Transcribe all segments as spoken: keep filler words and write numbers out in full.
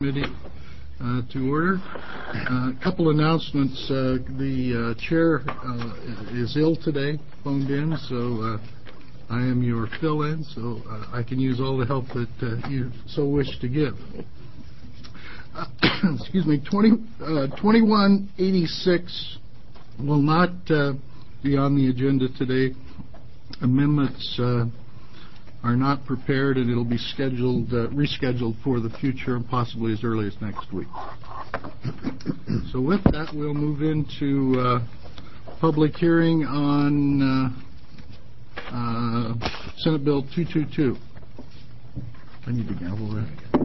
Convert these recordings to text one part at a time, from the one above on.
Committee uh, to order. A uh, couple announcements. Uh, the uh, chair uh, is ill today, phoned in, so uh, I am your fill-in, so uh, I can use all the help that uh, you so wish to give. Uh, excuse me, twenty, uh, twenty-one eighty-six will not uh, be on the agenda today. Amendments uh, are not prepared, and it'll be scheduled, uh, rescheduled for the future, and possibly as early as next week. So with that, we'll move into uh, public hearing on uh, uh, Senate Bill two twenty-two. I need to gavel that.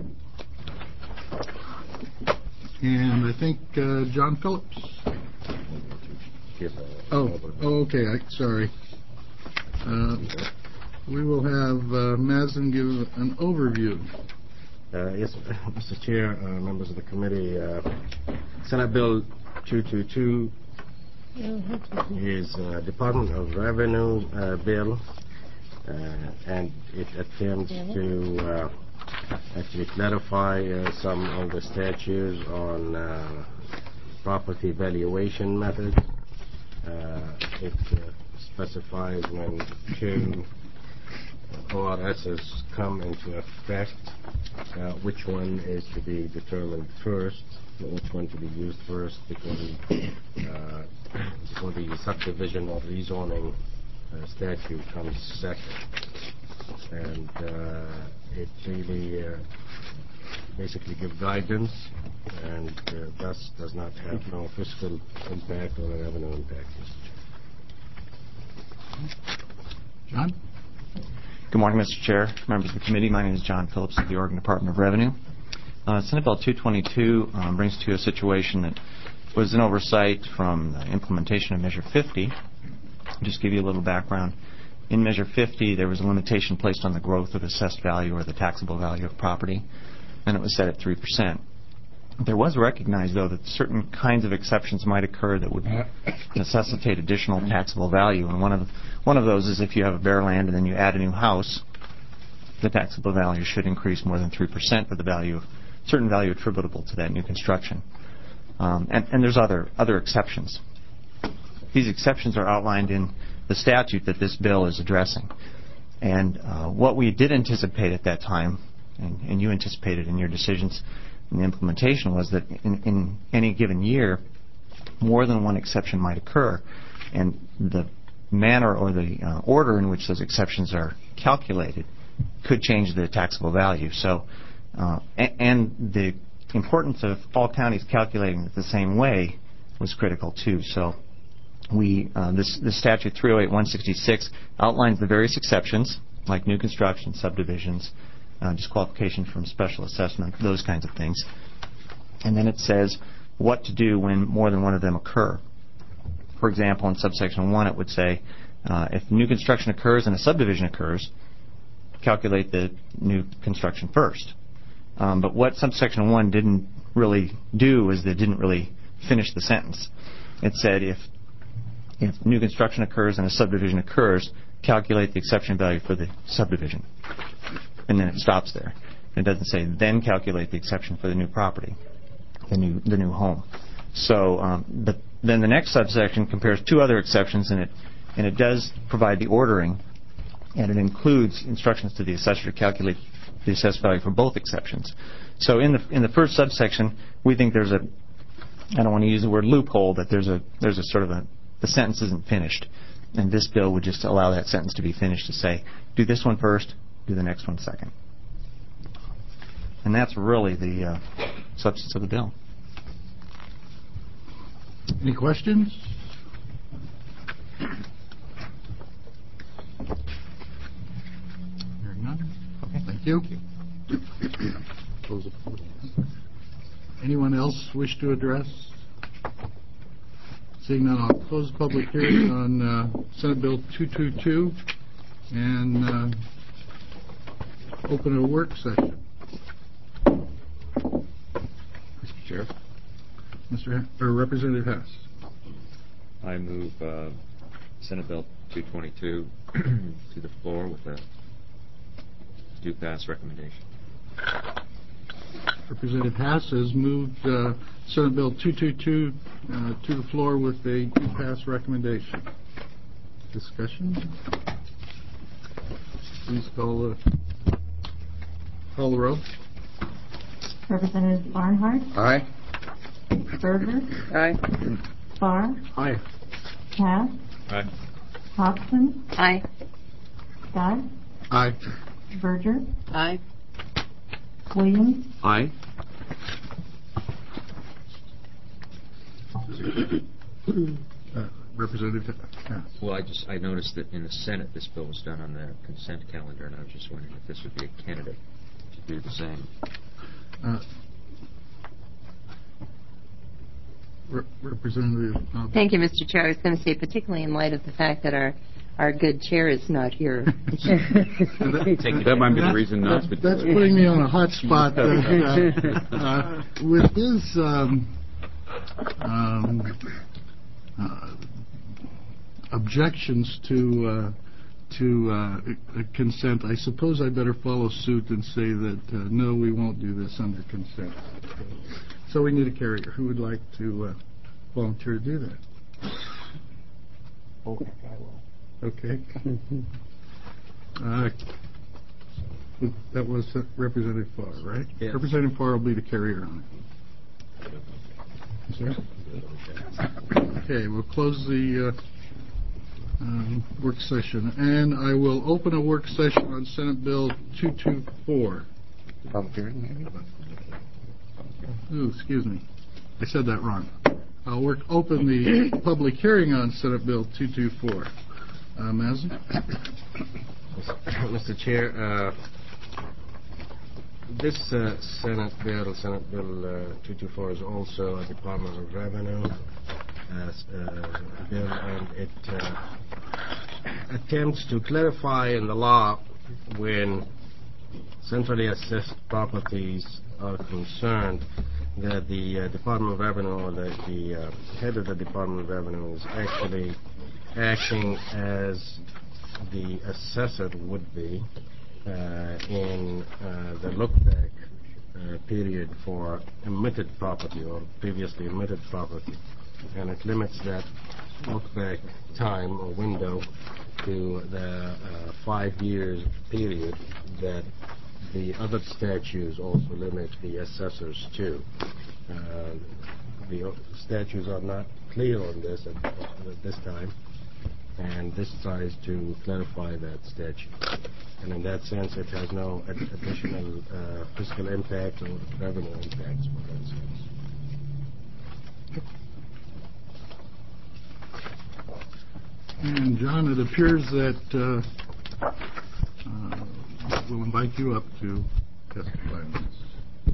And I think uh, John Phillips. Oh, oh okay. I, sorry. Uh, We will have uh, Mazen give an overview. Uh, yes, Mister Chair, uh, members of the committee, uh, Senate Bill two twenty-two is a Department of Revenue uh, bill, uh, and it attempts to uh, actually clarify uh, some of the statutes on uh, property valuation methods. Uh, it uh, specifies when two O R Ss come into effect, uh, which one is to be determined first, which one to be used first before the, uh, before the subdivision or rezoning uh, statute comes second. And uh, it really uh, basically gives guidance and uh, thus does not have no fiscal impact or a revenue impact. John? Good morning, Mister Chair, members of the committee. My name is John Phillips of the Oregon Department of Revenue. Uh, Senate Bill two twenty-two um, brings to a situation that was an oversight from the implementation of Measure fifty. I'll just give you a little background. In Measure fifty, there was a limitation placed on the growth of assessed value or the taxable value of property, and it was set at three percent. There was recognized, though, that certain kinds of exceptions might occur that would necessitate additional taxable value. And one of one of those is if you have a bare land and then you add a new house, the taxable value should increase more than three percent for the value, certain value attributable to that new construction. Um, and, and there's other other exceptions. These exceptions are outlined in the statute that this bill is addressing. And uh, what we did anticipate at that time, and, and you anticipated in your decisions, and the implementation was that in, in any given year, more than one exception might occur, and the manner or the uh, order in which those exceptions are calculated could change the taxable value. So, uh, and, and the importance of all counties calculating it the same way was critical too. So, we uh, this, this statute three oh eight one sixty-six outlines the various exceptions, like new construction, subdivisions, Uh, disqualification from special assessment, those kinds of things. And then it says what to do when more than one of them occur. For example, in subsection one, it would say uh, if new construction occurs and a subdivision occurs, calculate the new construction first. Um, but what subsection one didn't really do is it didn't really finish the sentence. It said if if new construction occurs and a subdivision occurs, calculate the exception value for the subdivision. And then it stops there. It doesn't say then calculate the exception for the new property, the new the new home. So, um, but then the next subsection compares two other exceptions, and it and it does provide the ordering, and it includes instructions to the assessor to calculate the assessed value for both exceptions. So in the in the first subsection, we think there's a I don't want to use the word loophole, but there's a there's a sort of a the sentence isn't finished, and this bill would just allow that sentence to be finished to say do this one first, do the next one second. And that's really the uh, substance of the bill. Any questions? Hearing none. Okay, thank you. Close the public. Anyone else wish to address? Seeing none, I'll close the public hearing on uh, Senate Bill two twenty-two and uh, open a work session. Mister Chair, Mister H- or Representative Hess. I move uh, Senate Bill two twenty-two to the floor with a do pass recommendation. Representative Haas has moved uh, Senate Bill two twenty-two uh, to the floor with a pass recommendation. Discussion? Please call the, call the roll. Representative Barnhart. Aye. Berger. Aye. Farr. Aye. Cass. Aye. Hobson. Aye. Scott. Aye. Berger. Aye. Williams. Aye. Uh, Representative Haas. Well, I just, I noticed that in the Senate, this bill was done on the consent calendar, and I was just wondering if this would be a candidate to do the same. Uh, Re- Representative. Uh, Thank you, Mister Chair. I was going to say, particularly in light of the fact that our, our good chair is not here. That might be the reason not to do That's it. putting me on a hot spot. Uh, uh, uh, with his um, um, uh, objections to uh, to uh, consent, I suppose I better follow suit and say that uh, no, we won't do this under consent. So we need a carrier. Who would like to uh, volunteer to do that? Okay, I will. Okay. Uh, that was uh, Representative Farr, right? Yes. Representative Farr will be the carrier on it. Is there? Okay, we'll close the uh, um, work session, and I will open a work session on Senate Bill two twenty-four. Public hearing, maybe? Ooh, excuse me. I said that wrong. I'll work, open the public hearing on Senate Bill two twenty-four. Uh, Mazin? Mister Chair, uh, this uh, Senate bill, Senate Bill uh, two twenty-four, is also a Department of Revenue uh, uh, bill, and it uh, attempts to clarify in the law when centrally assessed properties are concerned that the uh, Department of Revenue or the, the uh, head of the Department of Revenue is actually acting as the assessor would be uh, in uh, the look-back uh, period for emitted property or previously emitted property. And it limits that look-back time or window to the uh, five years period that the other statutes also limit the assessors to. Uh, the statutes are not clear on this at, at this time, and this tries to clarify that statute. And in that sense, it has no ad- additional uh, fiscal impact or revenue impacts for that sense. And John, it appears that uh, uh, we'll invite you up to testify on this.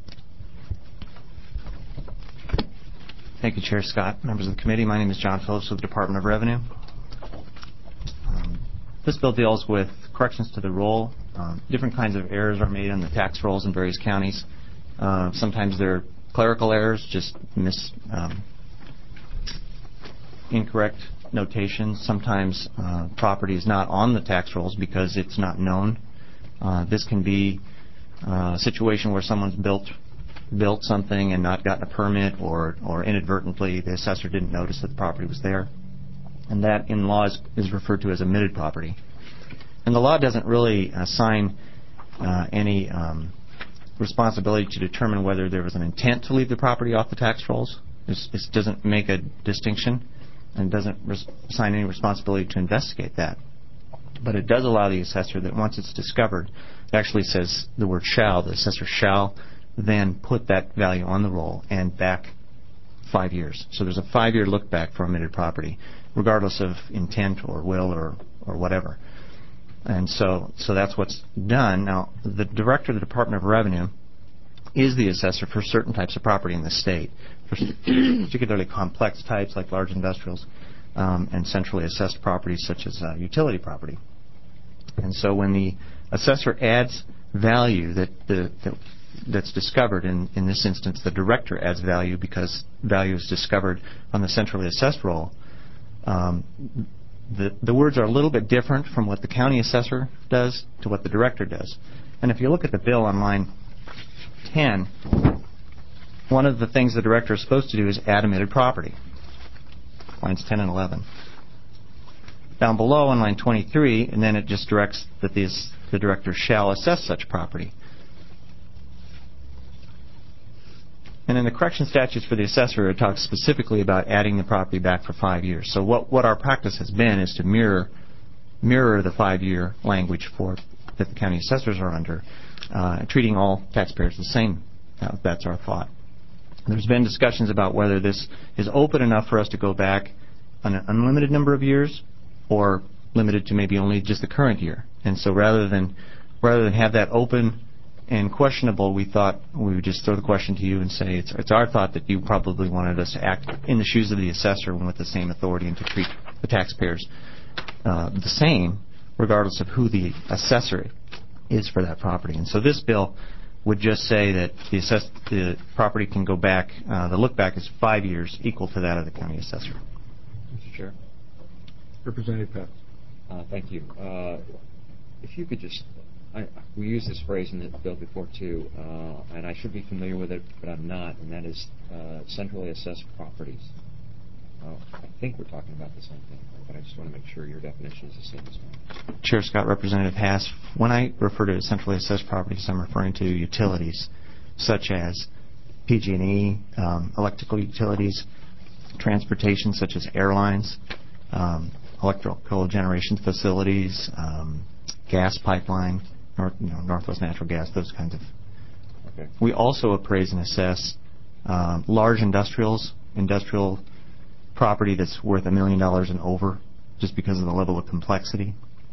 Thank you, Chair Scott. Members of the committee, my name is John Phillips with the Department of Revenue. Um, this bill deals with corrections to the roll. Um, different kinds of errors are made on the tax rolls in various counties. Uh, sometimes they're clerical errors, just mis, um, incorrect notations. Sometimes uh, property is not on the tax rolls because it's not known. Uh, this can be uh, a situation where someone's built built something and not gotten a permit, or, or inadvertently the assessor didn't notice that the property was there. And that in law is, is referred to as omitted property. And the law doesn't really assign uh, any um, responsibility to determine whether there was an intent to leave the property off the tax rolls. This, this doesn't make a distinction and doesn't res- assign any responsibility to investigate that. But it does allow the assessor that once it's discovered, it actually says the word shall, the assessor shall then put that value on the roll and back five years. So there's a five-year look back for omitted property, regardless of intent or will or, or whatever. And so, so that's what's done. Now, the director of the Department of Revenue is the assessor for certain types of property in the state, for particularly complex types like large industrials um, and centrally assessed properties such as uh, utility property. And so when the assessor adds value that the that that's discovered, in, in this instance the director adds value because value is discovered on the centrally assessed roll, um, the, the words are a little bit different from what the county assessor does to what the director does. And if you look at the bill on line ten, one of the things the director is supposed to do is add omitted property. Lines ten and eleven. Down below on line twenty-three, and then it just directs that these, the director shall assess such property. And in the correction statutes for the assessor, it talks specifically about adding the property back for five years. So what, what our practice has been is to mirror mirror the five-year language for that the county assessors are under, uh, treating all taxpayers the same. Uh, that's our thought. There's been discussions about whether this is open enough for us to go back an unlimited number of years or limited to maybe only just the current year. And so rather than rather than have that open and questionable, we thought we would just throw the question to you and say it's, it's our thought that you probably wanted us to act in the shoes of the assessor with the same authority and to treat the taxpayers uh, the same, regardless of who the assessor is for that property. And so this bill would just say that the, assess, the property can go back, uh, the look back is five years, equal to that of the county assessor. Mister Chair. Representative Pats. Uh, thank you. Uh, if you could just, I, we used this phrase in the bill before too, uh, and I should be familiar with it, but I'm not, and that is uh, centrally assessed properties. Uh, I think we're talking about the same thing, but I just want to make sure your definition is the same as mine. Chair Scott, Representative Haas, when I refer to centrally assessed properties, I'm referring to utilities such as P G and E, um, electrical utilities, transportation such as airlines, um, electrical generation facilities, um, gas pipeline, North, you know, Northwest Natural Gas, those kinds of. Okay. We also appraise and assess um, large industrials, industrial property that's worth a million dollars and over, just because of the level of complexity.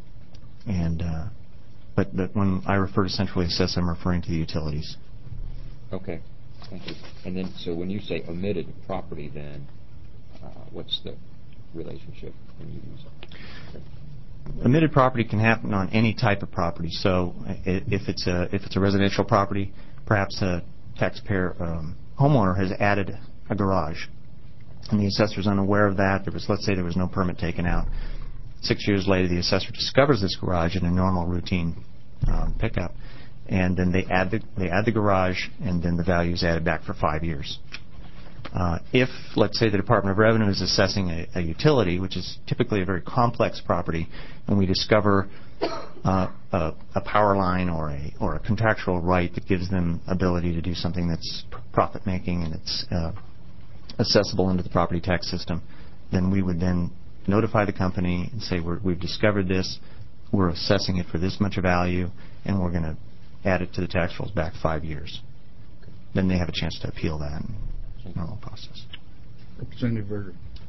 And uh, but, but when I refer to centrally assessed, I'm referring to the utilities. Okay. Thank you. And then, so when you say omitted property, then uh, what's the relationship when you use it? Okay. Omitted property can happen on any type of property. So if it's a if it's a residential property, perhaps a taxpayer um, homeowner has added a garage, and the assessor is unaware of that. There was, let's say, there was no permit taken out. Six years later, the assessor discovers this garage in a normal routine um, pickup, and then they add the they add the garage, and then the value is added back for five years. Uh, if, let's say, the Department of Revenue is assessing a, a utility, which is typically a very complex property, and we discover uh, a, a power line or a or a contractual right that gives them ability to do something that's profit making and it's uh, accessible into the property tax system, then we would then notify the company and say we're, we've discovered this, we're assessing it for this much value, and we're going to add it to the tax rolls back five years. Then they have a chance to appeal that. Normal process. Representative Berger.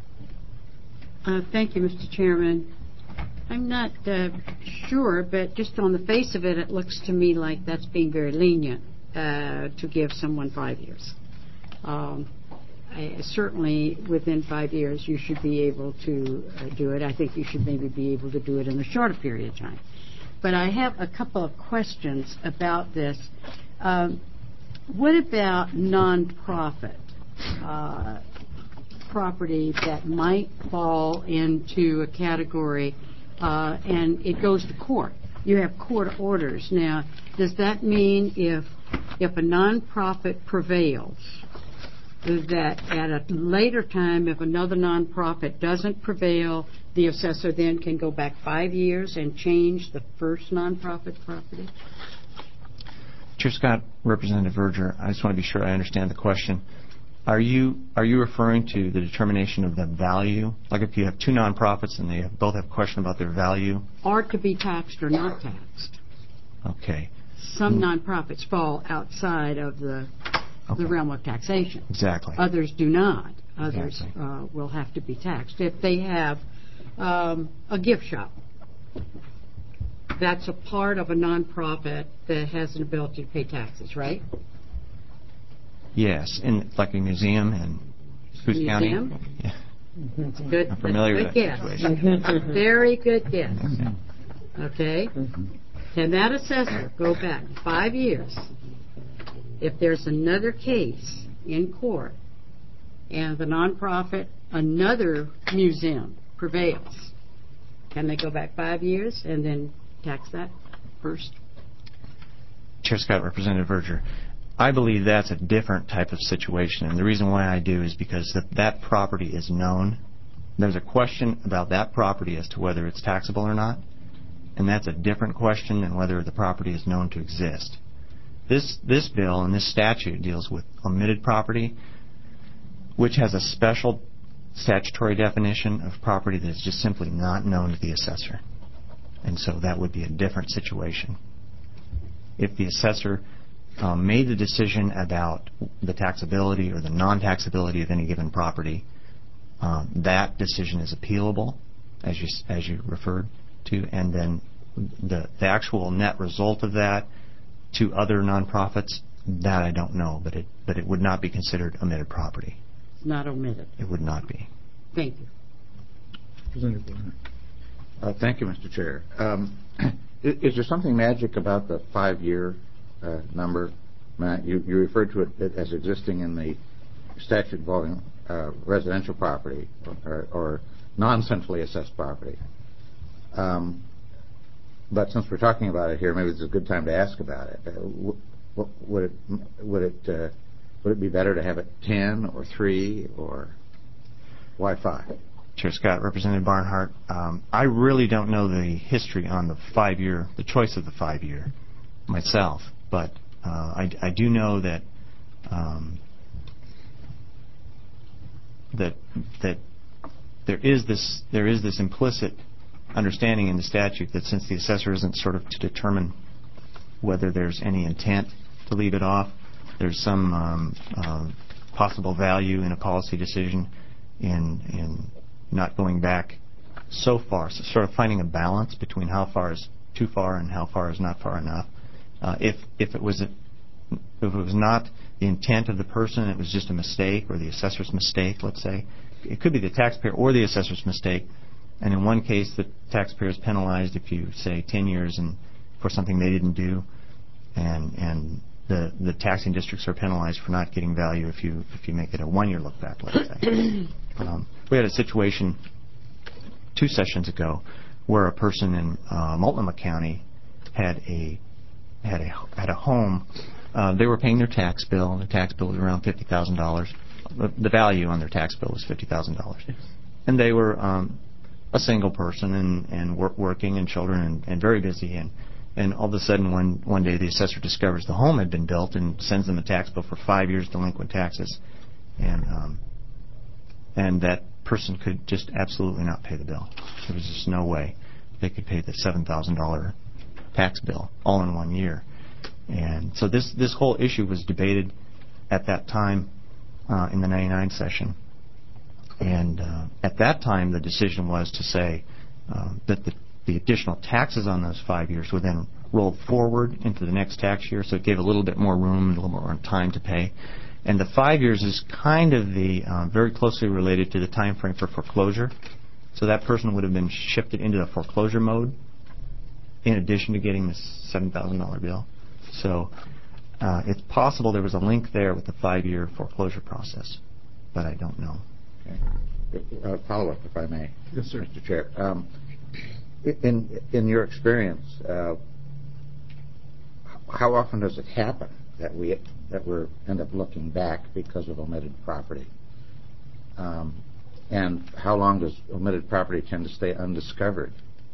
Uh, thank you, Mister Chairman. I'm not uh, sure, but just on the face of it, it looks to me like that's being very lenient uh, to give someone five years. Um, I, certainly, within five years, you should be able to uh, do it. I think you should maybe be able to do it in a shorter period of time. But I have a couple of questions about this. Um, what about nonprofit? Uh, property that might fall into a category uh, and it goes to court. You have court orders. Now, does that mean if if a nonprofit prevails, that at a later time, if another nonprofit doesn't prevail, the assessor then can go back five years and change the first nonprofit property? Chair Scott, Representative Verger, I just want to be sure I understand the question. Are you are you referring to the determination of the value? Like if you have two nonprofits and they have, both have a question about their value? Or to be taxed or not taxed. Okay. Some nonprofits fall outside of the Okay. the realm of taxation. Exactly. Others do not. Others Exactly. uh, will have to be taxed. If they have um, a gift shop, that's a part of a nonprofit that has an ability to pay taxes, right? Yes, in like a museum in Coos County. Museum? Yeah. It's a good, I'm familiar good with guess. that situation. Very good guess. Okay? Can that assessor go back five years if there's another case in court and the nonprofit, another museum prevails? Can they go back five years and then tax that first? Chair Scott, Representative Verger, I believe that's a different type of situation, and the reason why I do is because that, that property is known. There's a question about that property as to whether it's taxable or not, and that's a different question than whether the property is known to exist. This this bill and this statute deals with omitted property, which has a special statutory definition of property that is just simply not known to the assessor. And so that would be a different situation. If the assessor um, made the decision about the taxability or the non-taxability of any given property, um, that decision is appealable, as you as you referred to, and then the the actual net result of that to other nonprofits, that I don't know, but it but it would not be considered omitted property. Not omitted. It would not be. Thank you. Representative Barnhart. Uh, thank you, Mister Chair. Um, is, is there something magic about the five-year uh, number? Matt, you, you referred to it as existing in the statute involving uh, residential property or, or non-centrally assessed property. Um, but since we're talking about it here, maybe it's a good time to ask about it. Uh, w- w- would it would it uh, would it be better to have it ten or three, or why five? Chair Scott, Representative Barnhart, um, I really don't know the history on the five-year, the choice of the five-year myself, but uh, I, I do know that um, that that there is this there is this implicit understanding in the statute that since the assessor isn't sort of to determine whether there's any intent to leave it off, there's some um, uh, possible value in a policy decision in in not going back so far, so sort of finding a balance between how far is too far and how far is not far enough. Uh, if if it was a, if it was not the intent of the person, it was just a mistake or the assessor's mistake, let's say, it could be the taxpayer or the assessor's mistake. And in one case, the taxpayer is penalized if you say ten years and for something they didn't do, and and the the taxing districts are penalized for not getting value if you if you make it a one-year look back, let's say. um, we had a situation two sessions ago where a person in uh, Multnomah County had a had a had a home. Uh, they were paying their tax bill, and the tax bill was around fifty thousand dollars. The, the value on their tax bill was fifty thousand dollars, and they were um, a single person and and work, working and children and, and very busy. And and all of a sudden, one one day, the assessor discovers the home had been built and sends them a tax bill for five years delinquent taxes, and um, and that person could just absolutely not pay the bill. There was just no way they could pay the seven thousand dollars tax bill all in one year. And so this this whole issue was debated at that time uh, in the ninety-nine session. And uh, at that time, the decision was to say uh, that the, the additional taxes on those five years were then rolled forward into the next tax year, so it gave a little bit more room and a little more time to pay. And the five years is kind of the uh, very closely related to the time frame for foreclosure. So that person would have been shifted into the foreclosure mode in addition to getting this seven thousand dollars bill. So uh, it's possible there was a link there with the five-year foreclosure process, but I don't know. Okay. Uh, follow-up, if I may. Yes, sir. Mister Chair. Um, in in your experience, uh, how often does it happen that we that we end up looking back because of omitted property? Um, and how long does omitted property tend to stay undiscovered?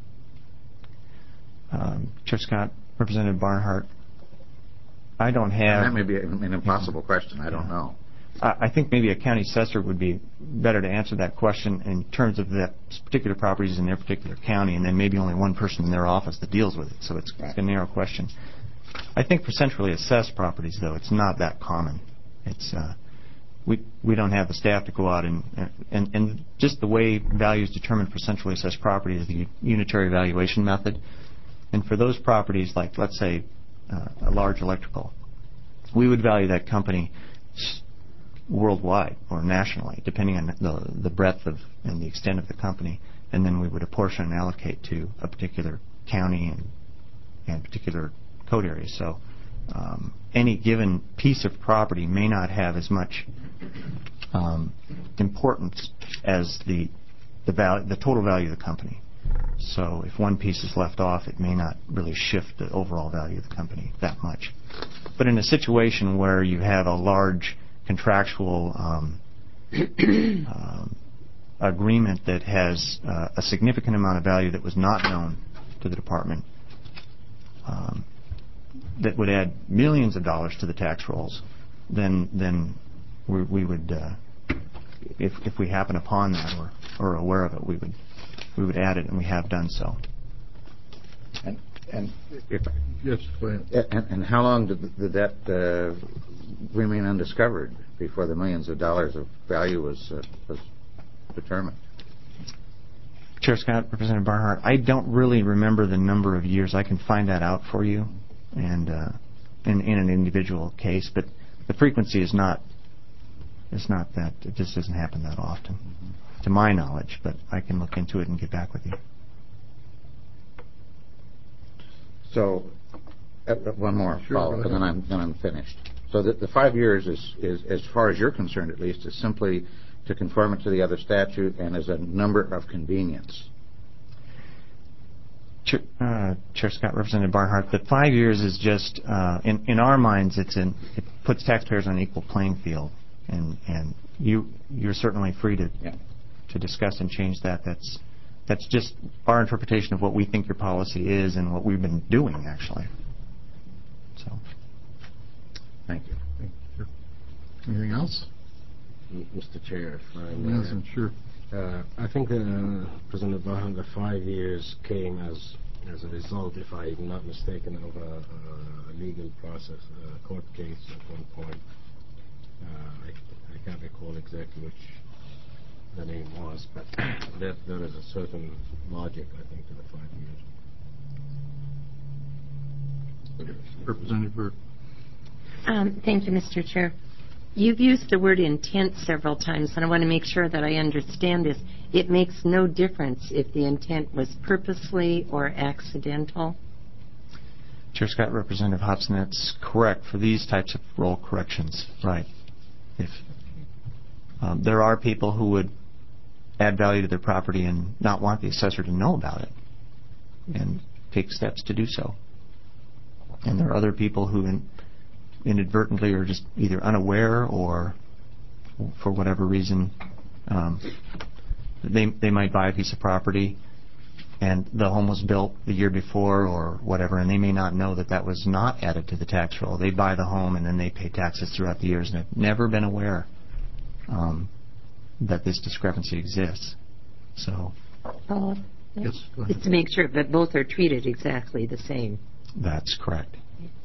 Um, Chair Scott, Representative Barnhart, I don't have... And that may be an impossible question. I don't know. I think maybe a county assessor would be better to answer that question in terms of that particular properties in their particular county, and then maybe only one person in their office that deals with it. So it's, right. It's a narrow question. I think for centrally assessed properties, though, it's not that common. It's uh, we we don't have the staff to go out and and and just the way value is determined for centrally assessed property is the unitary valuation method. And for those properties, like let's say uh, a large electrical, we would value that company worldwide or nationally, depending on the the breadth of and the extent of the company, and then we would apportion and allocate to a particular county and and particular code areas. So um, any given piece of property may not have as much um, importance as the the value, the total value of the company. So if one piece is left off, it may not really shift the overall value of the company that much. but in a situation where you have a large contractual um, um, agreement that has uh, a significant amount of value that was not known to the department, um, that would add millions of dollars to the tax rolls, then then we, we would, uh, if if we happen upon that or, or aware of it, we would we would add it, and we have done so. And, and if, Yes, go ahead. and, and how long did, did that uh, remain undiscovered before the millions of dollars of value was uh, was determined? Chair Scott, Representative Barnhart, I don't really remember the number of years. I can find that out for you, and uh, in in an individual case, but the frequency is not is not that. It just doesn't happen that often, mm-hmm. to my knowledge. But I can look into it and get back with you. So, uh, one more Sure, follow-up, and then I'm then I'm finished. So the, the five years is, is, as far as you're concerned, at least, is simply to conform it to the other statute and as a number of convenience. Chair, uh, Chair Scott, Representative Barnhart, the five years is just uh, in in our minds. It's an it puts taxpayers on an equal playing field, and and you you're certainly free to Yeah. to discuss and change that. That's that's just our interpretation of what we think your policy is and what we've been doing actually. So. Thank you. Thank you. Anything else? Mister Chair, if I may. Yes, I'm sure. Uh, I think uh, President Bahan, the five years came as as a result, if I'm not mistaken, of a, a legal process, a court case at one point. Uh, I, I can't recall exactly which the name was, but that there is a certain logic, I think, to the five years. Representative Burke. Um, thank you, Mister Chair. You've used the word intent several times, and I want to make sure that I understand this. It makes no difference if the intent was purposely or accidental? Chair Scott, Representative Hobson, that's correct for these types of roll corrections, right. If um, there are people who would add value to their property and not want the assessor to know about it and take steps to do so. And there are other people who in, inadvertently are just either unaware or for whatever reason um, they they might buy a piece of property and the home was built the year before or whatever, and they may not know that that was not added to the tax roll. They buy the home and then they pay taxes throughout the years and have never been aware um, that this discrepancy exists. So Oh, Yes, go ahead. just to make sure that both are treated exactly the same. that's correct.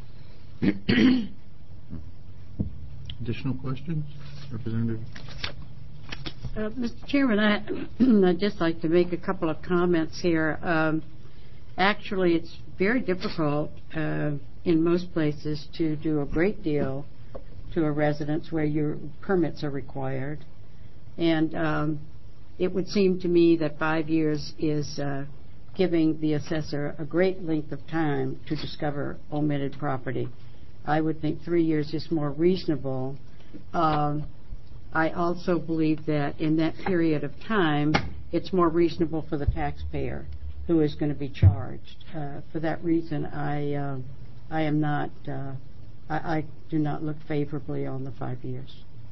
Additional questions? Representative? Uh, Mister Chairman, I, I'd just like to make a couple of comments here. Um, actually, it's very difficult uh, in most places to do a great deal to a residence where your permits are required. And um, it would seem to me that five years is uh, giving the assessor a great length of time to discover omitted property. I would think three years is more reasonable. Um, I also believe that in that period of time, it's more reasonable for the taxpayer who is going to be charged. Uh, for that reason, I uh, I am not uh, I, I do not look favorably on the five years.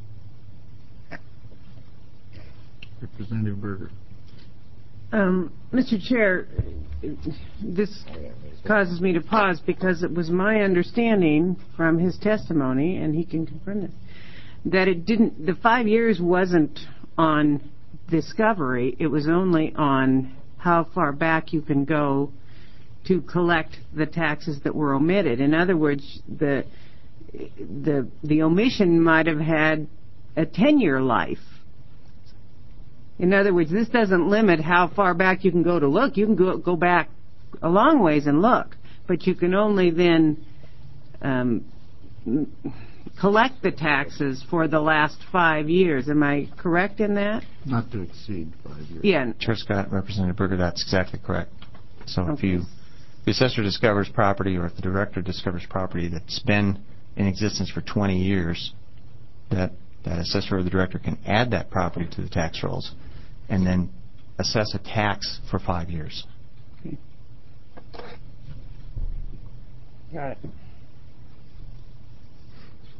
Representative Berger. Um, Mister Chair, this causes me to pause because it was my understanding from his testimony, and he can confirm this, that it didn't, the five years wasn't on discovery, it was only on how far back you can go to collect the taxes that were omitted. In other words, the the the omission might have had a ten-year life. In other words, this doesn't limit how far back you can go to look. You can go, go back a long ways and look, but you can only then um, collect the taxes for the last five years. Am I correct in that? Not to exceed five years. Yeah. Chair Scott, Representative Berger, that's exactly correct. So if Okay. you, the assessor discovers property or if the director discovers property that's been in existence for twenty years, that, that assessor or the director can add that property to the tax rolls and then assess a tax for five years. Okay. Got it.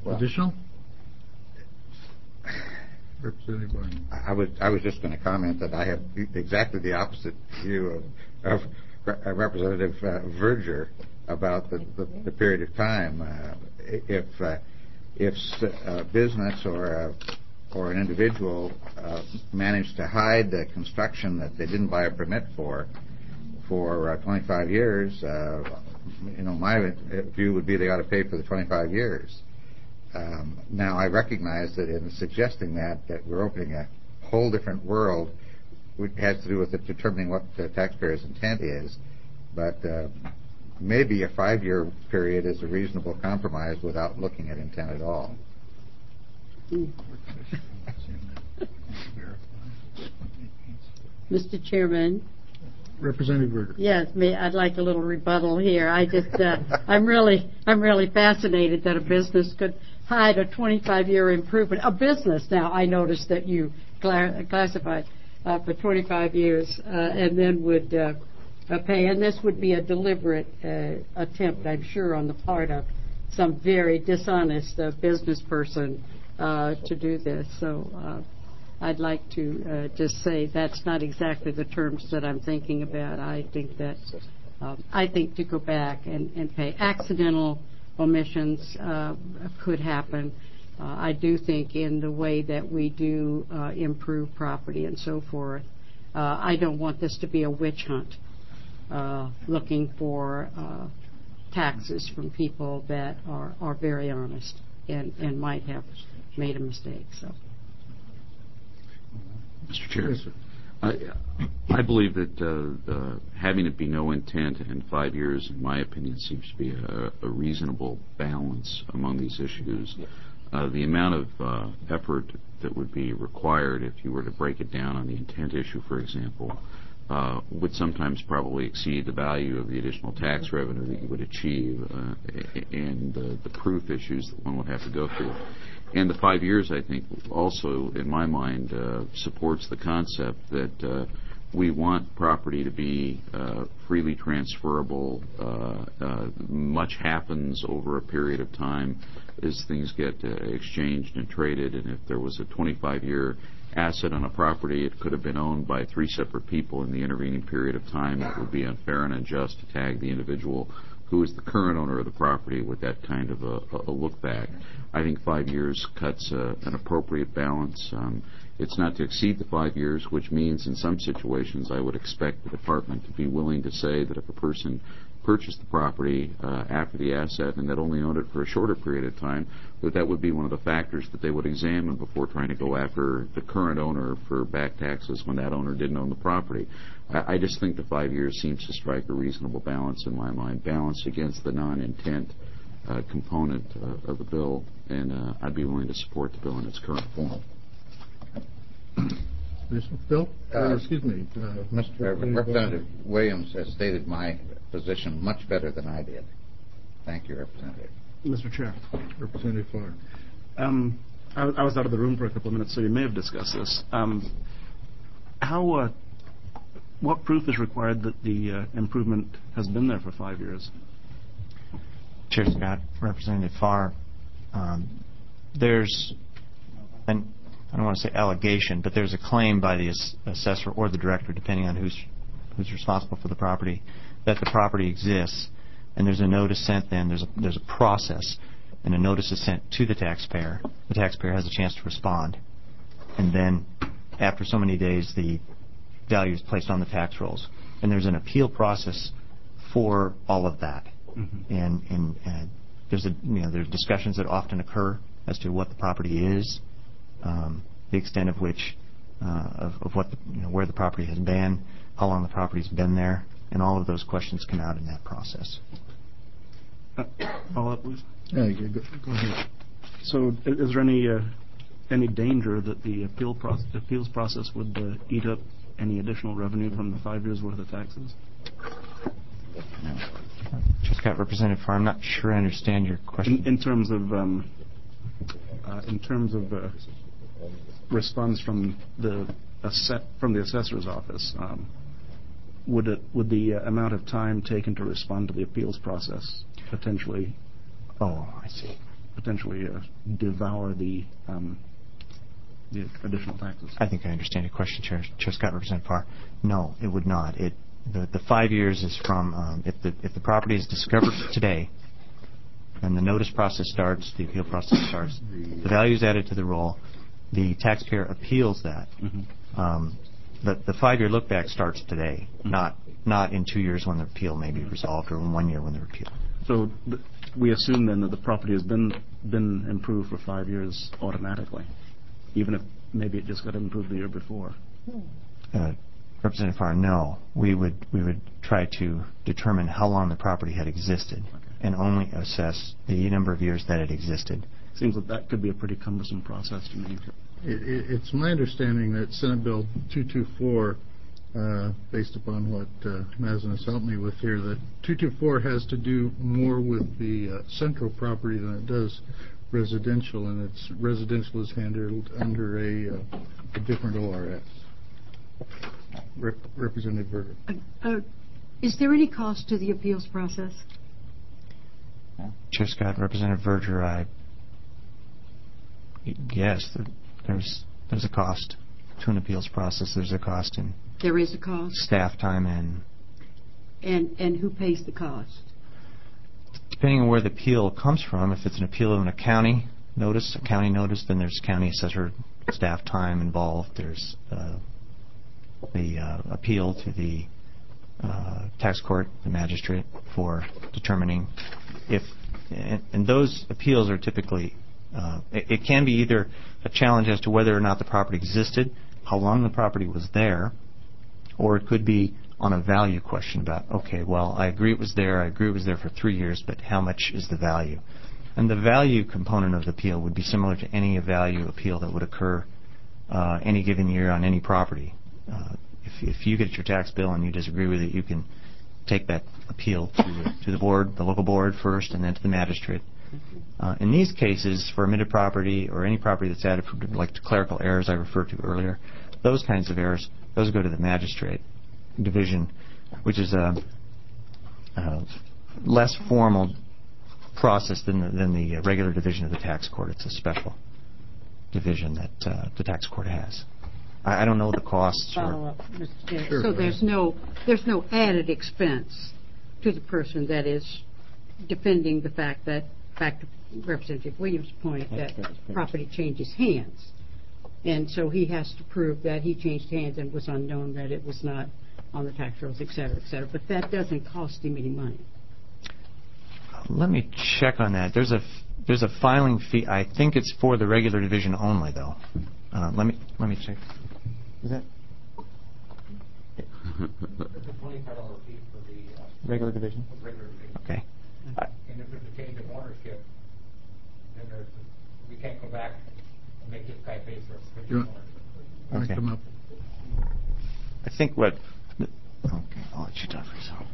Well- Additional? Representative Barton. I was I was just going to comment that I have exactly the opposite view of, of Re- Representative uh, Verger about the, the, the period of time. Uh, if uh, if a business or a, or an individual uh, managed to hide the construction that they didn't buy a permit for for uh, twenty-five years, uh, you know, my view would be they ought to pay for the twenty-five years. Um, now, I recognize that in suggesting that, that we're opening a whole different world, which has to do with it determining what the taxpayer's intent is. But uh, maybe a five-year period is a reasonable compromise without looking at intent at all. Mister Chairman. Representative Verger. Yes, me. I'd like a little rebuttal here. I just, uh, I'm really, I'm really fascinated that a business could hide a twenty-five year improvement. A business, now, I noticed that you cla- classified uh, for twenty-five years, uh, and then would uh, uh, pay. And this would be a deliberate uh, attempt, I'm sure, on the part of some very dishonest uh, business person uh, to do this. So. Uh, I'd like to uh, just say that's not exactly the terms that I'm thinking about. I think that um, I think to go back and, and pay accidental omissions uh, could happen. Uh, I do think in the way that we do uh, improve property and so forth. Uh, I don't want this to be a witch hunt uh, looking for uh, taxes from people that are, are very honest and, and might have made a mistake. So. Mister Chair, I, I believe that uh, uh, having it be no intent and five years, in my opinion, seems to be a, a reasonable balance among these issues. Uh, the amount of uh, effort that would be required if you were to break it down on the intent issue, for example, uh, would sometimes probably exceed the value of the additional tax revenue that you would achieve uh, and uh, the proof issues that one would have to go through. And the five years, I think, also, in my mind, uh, supports the concept that uh, we want property to be uh, freely transferable. Uh, uh, much happens over a period of time as things get uh, exchanged and traded. And if there was a twenty-five year asset on a property, it could have been owned by three separate people in the intervening period of time. It would be unfair and unjust to tag the individual who is the current owner of the property with that kind of a, a look back. I think five years cuts uh, an appropriate balance. Um, it's not to exceed the five years, which means in some situations I would expect the department to be willing to say that if a person purchased the property uh, after the asset and that only owned it for a shorter period of time, that that would be one of the factors that they would examine before trying to go after the current owner for back taxes when that owner didn't own the property. I, I just think the five years seems to strike a reasonable balance in my mind, balance against the non-intent uh, component uh, of the bill, and uh, I'd be willing to support the bill in its current form. Bill? Uh, Uh, excuse me. Uh, Mister Representative Williams has stated my position much better than I did. Thank you, Representative. Mister Chair. Representative Farr. Um, I, I was out of the room for a couple of minutes, so you may have discussed this. Um, how, uh, what proof is required that the uh, improvement has been there for five years? Chair Scott, Representative Farr, um, there's an, I don't want to say allegation, but there's a claim by the ass- assessor or the director, depending on who's who's responsible for the property, that the property exists, and there's a notice sent then, there's a, there's a process, and a notice is sent to the taxpayer. The taxpayer has a chance to respond. And then after so many days, the value is placed on the tax rolls. And there's an appeal process for all of that. Mm-hmm. And, and, and there's a, you know, there's discussions that often occur as to what the property is, um, the extent of which, uh, of, of what, the, you know, where the property has been, how long the property's been there, and all of those questions come out in that process. Uh, follow up, please. Yeah, go, go ahead. So, is there any uh, any danger that the appeal process, appeals process would uh, eat up any additional revenue from the five years worth of taxes? Just got Representative Farr. I'm not sure I understand your question. In, in terms of um, uh, in terms of uh, response from the asset, from the assessor's office, um, would it would the uh, amount of time taken to respond to the appeals process potentially? Oh, I see. potentially uh, devour the um, the additional taxes. I think I understand your question, Chair. Chair Scott, Representative Farr. No, it would not. It the, the five years is from um, if the if the property is discovered today, and the notice process starts, the appeal process starts, the value is added to the roll, the taxpayer appeals that. Mm-hmm. Um, the the five year look back starts today, mm-hmm. not not in two years when the appeal may be resolved, or in one year when the appeal. So th- we assume then that the property has been been improved for five years automatically, even if maybe it just got improved the year before. Uh, Representative Farr, no. We would we would try to determine how long the property had existed, Okay. and only assess the number of years that it existed. Seems that that could be a pretty cumbersome process to me. It, it, it's my understanding that Senate Bill two twenty-four, uh, based upon what uh, Mazen has helped me with here, that two twenty-four has to do more with the uh, central property than it does residential, and it's residential is handled under a, uh, a different O R S. Rep- Representative Berger. Uh, uh, is there any cost to the appeals process? Chair Scott, Representative Verger, I yes, there's there's a cost to an appeals process. There's a cost in There is a cost, staff time and and and who pays the cost? depending on where the appeal comes from. If it's an appeal of a county notice, a county notice, then there's county assessor staff time involved. There's uh, the uh, appeal to the uh, tax court, the magistrate, for determining if, and, and those appeals are typically, uh, it, it can be either a challenge as to whether or not the property existed, how long the property was there, or it could be on a value question about, okay, well, I agree it was there, I agree it was there for three years, but how much is the value? And the value component of the appeal would be similar to any value appeal that would occur uh, any given year on any property. Uh, if, if you get your tax bill and you disagree with it, you can take that appeal to the, to the board, the local board first, and then to the magistrate. Uh, in these cases, for omitted property or any property that's added for like clerical errors I referred to earlier, those kinds of errors, those go to the magistrate division, which is a, a less formal process than the, than the regular division of the tax court. It's a special division that uh, the tax court has. I, I don't know the costs. Follow Or, up, Mister Chair. Sure, so go there's ahead. no there's no added expense to the person that is defending the fact that, back to Representative Williams' point, that property changes hands. And so he has to prove that he changed hands and was unknown, that it was not on the tax rolls, et cetera, et cetera. But that doesn't cost him any money. let me check on that. There's a there's a filing fee. I think it's for the regular division only, though. Uh, let me let me check. Is that twenty-five dollar fee for the uh, regular division? regular division. Okay. Uh, And if there's a change of ownership, then there's, we can't go back and make this guy pay for a You change want- of ownership. want to Okay. come up? I think what. Okay, I'll let you talk for yourself.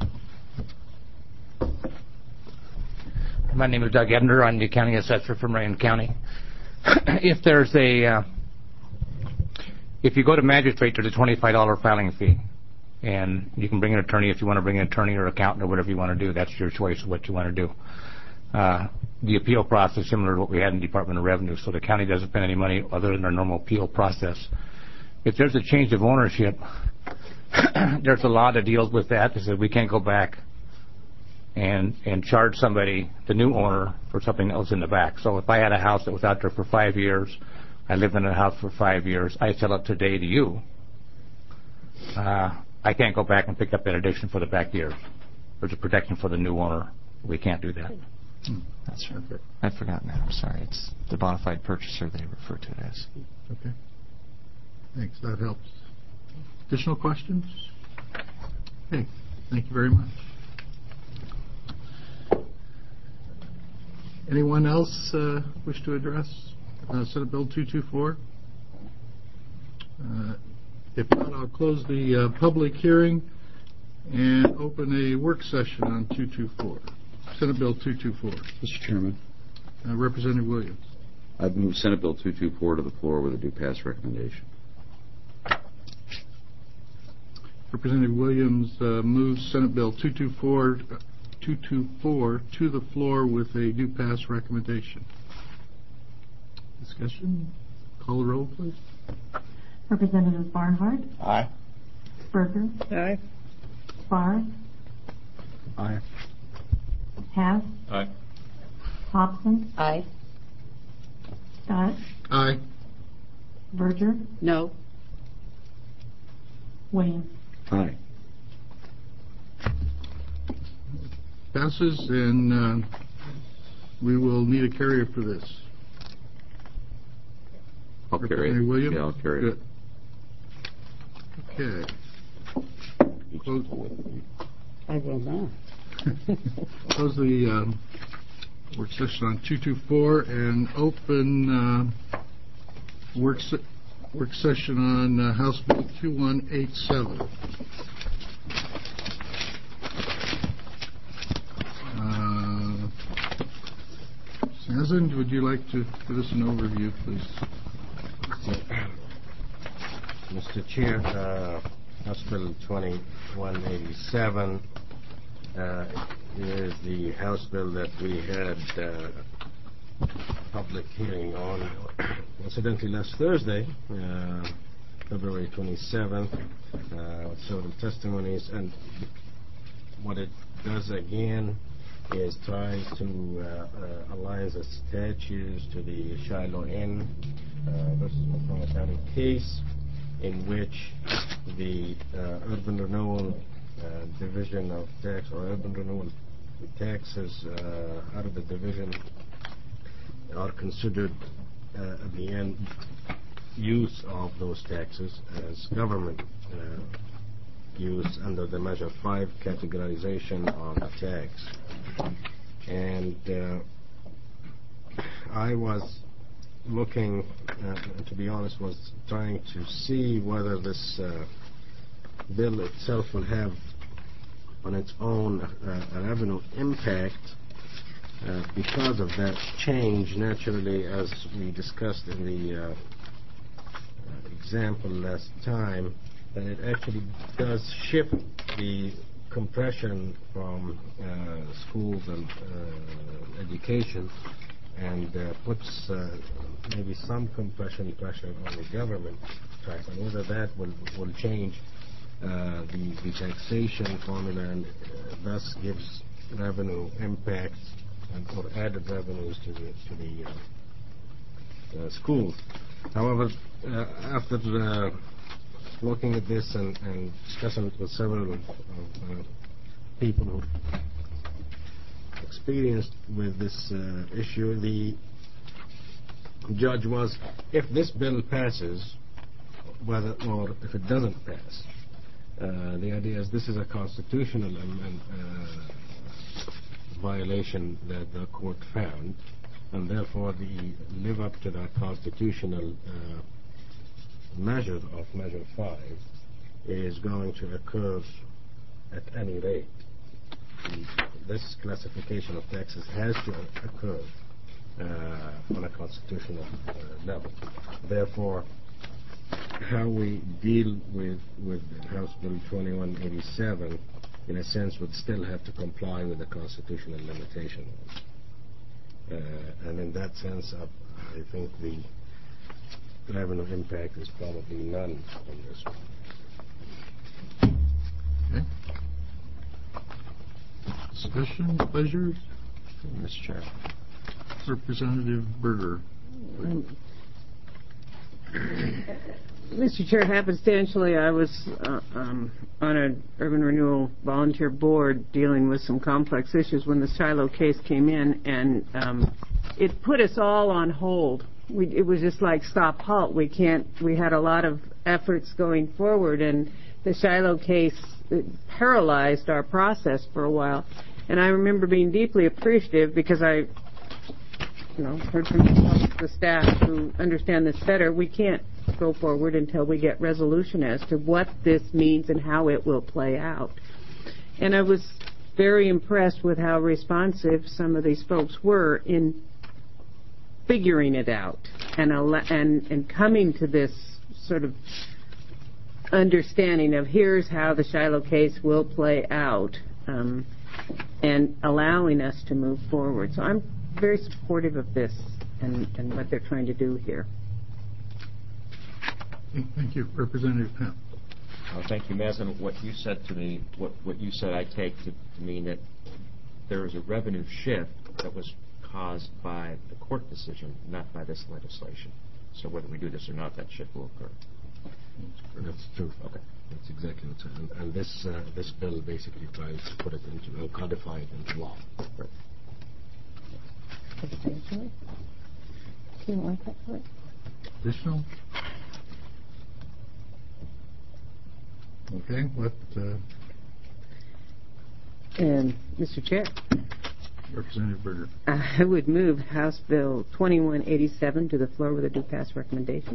My name is Doug Ebner. I'm the county assessor from Marion County. If there's a, uh, if you go to magistrate, there's a twenty-five dollar filing fee. And you can bring an attorney if you want to bring an attorney or accountant or whatever you want to do. That's your choice of what you want to do. Uh, the appeal process is similar to what we had in the Department of Revenue, so the county doesn't spend any money other than our normal appeal process. If there's a change of ownership, there's a law that deals with that. That says we can't go back and and charge somebody, the new owner, for something else in the back. So if I had a house that was out there for five years, I lived in a house for five years, I sell it today to you, uh, I can't go back and pick up that addition for the back years. There's a protection for the new owner. We can't do that. Hmm, that's right. I'd forgotten that. I'm sorry. It's the bona fide purchaser they refer to it as. Okay. Thanks. That helps. Additional questions? Okay. Thank you very much. Anyone else uh, wish to address uh, Senate Bill two twenty-four? Uh, if not, I'll close the uh, public hearing and open a work session on two twenty-four. Senate Bill two twenty-four. Mister Chairman, Uh, Representative Williams. I've moved Senate Bill two twenty-four to the floor with a due pass recommendation. Representative Williams uh, moves Senate Bill two twenty-four, two twenty-four to the floor with a due pass recommendation. Discussion? Call the roll, please. Representatives Barnhart, Aye. Berger, Aye. Barr, Aye. Hass, Aye. Hobson, Aye. Scott, Aye. Verger, No. Williams. Aye. Passes, and uh, we will need a carrier for this. I'll carry Representative it. Williams? Yeah, I'll carry it. Good. Okay. Close, I will not. close the um, work session on two two four and open uh, work se- work session on uh, House Bill two one eight seven. Uh, Sazen, would you like to give us an overview, please? Mister Chair, uh, House Bill twenty-one eighty-seven uh, is the House bill that we had uh, public hearing on, incidentally, last Thursday, uh, February twenty-seventh, uh, with several testimonies. And what it does again is tries to uh, uh, align the statutes to the Shiloh Inn uh, versus Macomb County case, in which the uh, Urban Renewal uh, Division of Tax, or Urban Renewal taxes uh, out of the division are considered uh, at the end use of those taxes as government uh, use under the Measure five categorization of the tax. And uh, I was looking, uh, to be honest, was trying to see whether this uh, bill itself will have on its own uh, a revenue impact uh, because of that change. Naturally, as we discussed in the uh, uh, example last time, that it actually does shift the compression from uh, schools and uh, education, and uh, puts uh, maybe some compression pressure on the government track, and whether that will, will change uh, the, the taxation formula and uh, thus gives revenue impacts and or added revenues to the, to the uh, uh, schools. However, uh, after uh, looking at this and, and discussing it with several uh, uh, people who experienced with this uh, issue, the judge was, if this bill passes, whether or if it doesn't pass, uh, the idea is this is a constitutional amendment, uh, violation that the court found, and therefore the live up to that constitutional uh, measure of Measure five is going to occur at any rate. The, this classification of taxes has to occur uh, on a constitutional uh, level. Therefore, how we deal with, with House Bill twenty-one eighty-seven, in a sense, would still have to comply with the constitutional limitation. Uh, and in that sense, I, I think the revenue impact is probably none on this one. Okay. Discussion, pleasure? Mister Chair. Representative Berger. Um, Mister Chair, happenstantially, I was uh, um, on an urban renewal volunteer board dealing with some complex issues when the Shiloh case came in, and um, it put us all on hold. We, it was just like stop, halt. We can't. We had a lot of efforts going forward, and the Shiloh case it paralyzed our process for a while. And I remember being deeply appreciative because I, you know, heard from the staff who understand this better. We can't go forward until we get resolution as to what this means and how it will play out. And I was very impressed with how responsive some of these folks were in figuring it out and and and coming to this sort of understanding of here's how the Shiloh case will play out, um, and allowing us to move forward. So I'm very supportive of this and, and what they're trying to do here. Okay, thank you. Representative Pam. Uh, Thank you, Maslin. What you said to me, what, what you said I take to, to mean that there is a revenue shift that was caused by the court decision, not by this legislation. So whether we do this or not, that shift will occur. That's true. Okay. That's exactly what's and, and this uh, this bill basically tries to put it into uh, codify it into law. Right. Substantially? Do you want that for it? Additional? Okay, what, uh, And, Mister Chair, Representative Berger? I would move House Bill twenty-one eighty-seven to the floor with a due pass recommendation.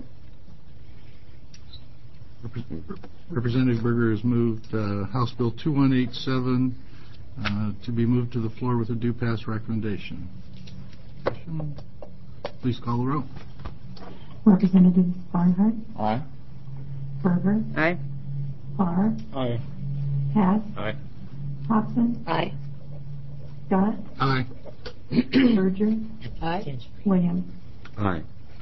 Repres- Representative Berger has moved uh, House Bill twenty-one eighty-seven uh, to be moved to the floor with a due pass recommendation. Please call the roll. Representatives Barnhart, Aye. Berger, Aye. Farr, Aye. Hass, Aye. Hobson, Aye. Scott, Aye. Berger, Aye. Williams. Aye.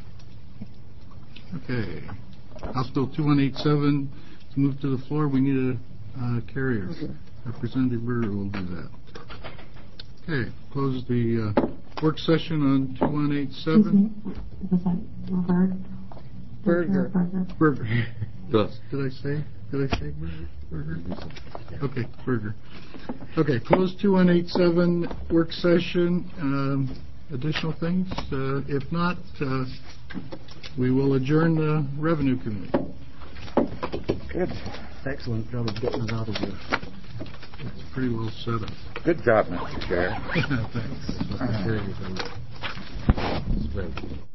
Okay. House Bill twenty-one eighty-seven is moved to the floor. We need a uh, carrier. Representative Berger will do that. Okay. Close the uh, work session on twenty-one Excuse eighty-seven. me, was that Berger? Berger. Berger. Berger. Yes. Did I say? Did I say Berger? Berger? Okay, Berger. Okay, close twenty-one eighty-seven work session. Um, additional things? Uh, if not, uh, we will adjourn the Revenue Committee. Good. Excellent job of getting us out of here. It's pretty well set up. Good job, Mister Chair. Thanks. That's very good.